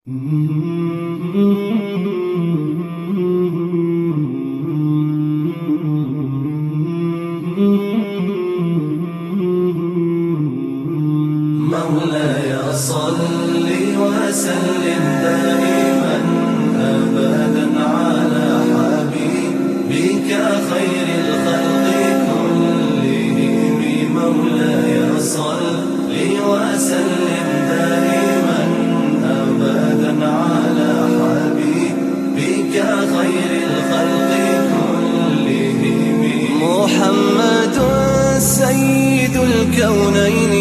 مولاي صل وسلم دائما أبدا على حبيبك خير الخلق كلهم. مولاي صل وسلم دائما أبدا على حبيبك خير الخلق كلهم. محمد سيد الكونين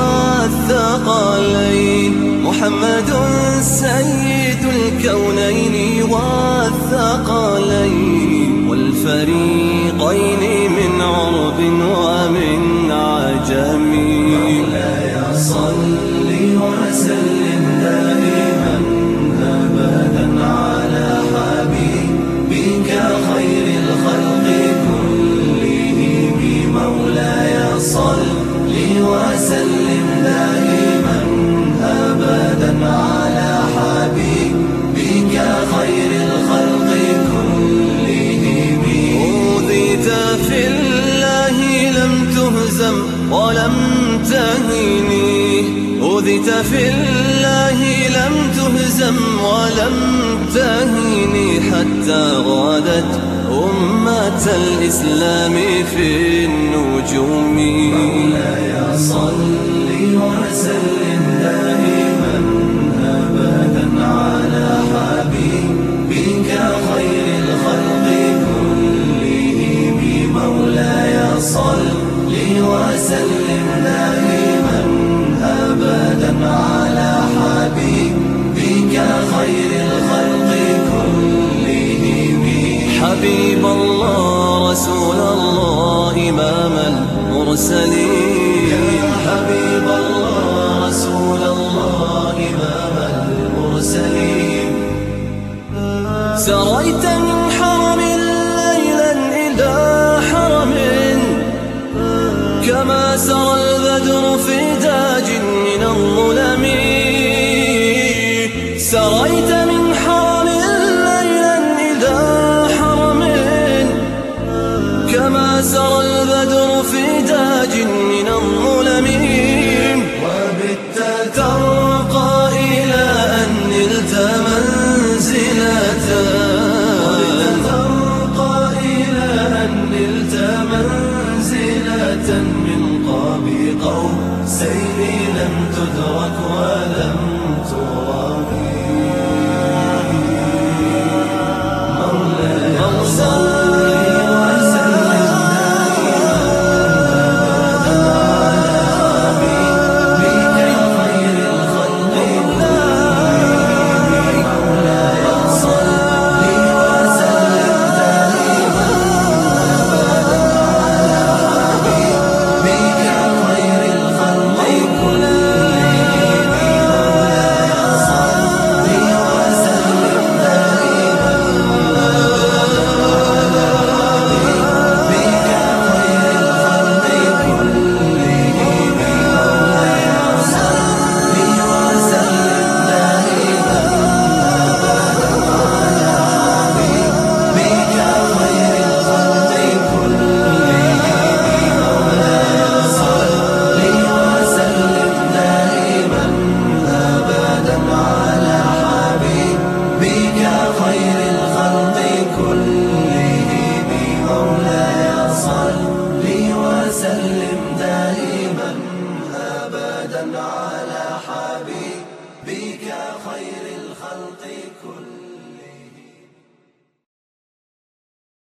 والثقلين، محمد سيد الكونين والثقلين والفريقين من عرب ومن عجم. مولاي صل وسلم دائما أبدا على حبيبك خير الخلق كلهم. مولاي صل وسلم دائما أبدا على حبيبك خير الخلق كلهم. أوذيت في الله لم تهزم ولم تهني، أوذيت في الله لم تهزم ولم تهني حتى غادت أمة الإسلام في النجوم. مولاي صل وسلم دائما أبدا على حبيبك خير الخلق كلهم. مولاي صل وسلم دائما أبدا على حبيبك خير الخلق كلهم. حبيب الله رسول الله إمام المرسلين، يا حبيب الله رسول الله إمام المرسلين. سريت من حرم ليلا إلى حرم كما سرى البدر في تاج من الظلم. سريت من حرم ليلا إلى حرم كما سرى البدر في تاج من الظلم. وبت ترقى إلى أن نلت منزلة، وبت ترقى إلى أن نلت منزلة من قاب قوسين لم تدرك ولم ترام. مولاي صل وسلم دائما أبدا على حبيبك خير الخلق كلهم.